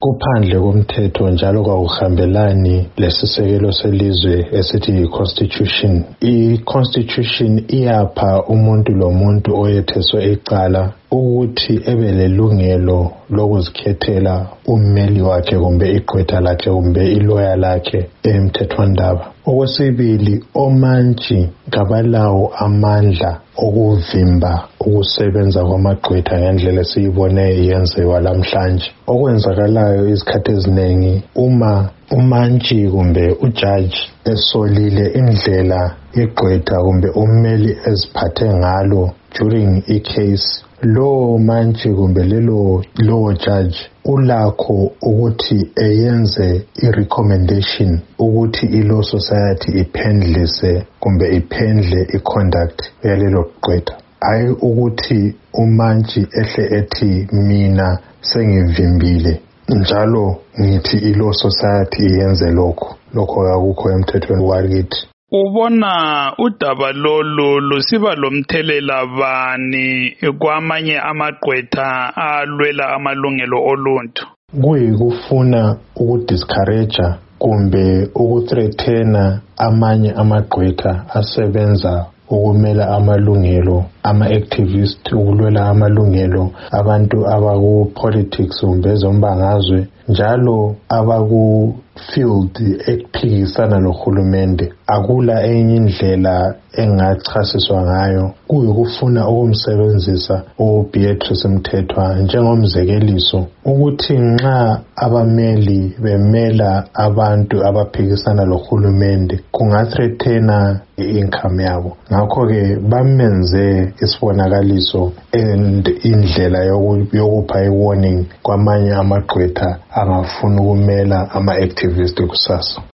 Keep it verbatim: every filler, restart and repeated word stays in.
kuphandle komthetho njalo kwakuhambelani lesisekelo selizwe esithi yi-Constitution. I-Constitution iyapha umuntu lomuntu oyetheswe icala ukuthi ebe lelungelo lokuzikhethela ummeli wakhe kumbe igqwetha lakhe kumbe iloya lakhe emthethwandaba. Okwesibili, omantshi ngabalawo amandla okuvimba ukusebenza kwamagqwetha ngendlela esiyibone yenziwa lamhlanje. Okwenzakalayo izikhathi eziningi uma umantshi kumbe ujaji esolile indlela igqwetha kumbe ummeli eziphathe ngalo during i-case, lowo mantshi kumbe lelo lowo judge ulakho ukuthi eyenze i-recommendation ukuthi i-law society iphendlise kumbe iphendle i-conduct yalelo gqwetha. Hayi ukuthi umantshi ehle ethi mina sengivimbile njalo ngithi i-law society iyenze lokho. Lokho akukho emthethweni wakithi. Ubona udaba lolu lusiba lomthelela bani kwamanye amagqwetha alwela amalungelo oluntu? Kuyikufuna ukudiscourage kumbe ukuthreathena amanye amagqwetha asebenza ukumela amalungelo ama-activist, ukulwela amalungelo abantu abaku-politics kumbe ezombangazwe njalo abaku-field ekuphikisana nohulumende. Akula enye indlela engachasiswa ngayo, kuyikufuna ukumsebenzisa uBeatrice Mthethwa njengomzekeliso ukuthi nxa abameli bemela abantu abaphikisana nohulumende kungathreathena i-income yabo. Ngakho-ke bamenze isibonakaliso and indlela yokupha i-warning kwamanye amagqwetha angafuna ukumela ama-activist kusasa.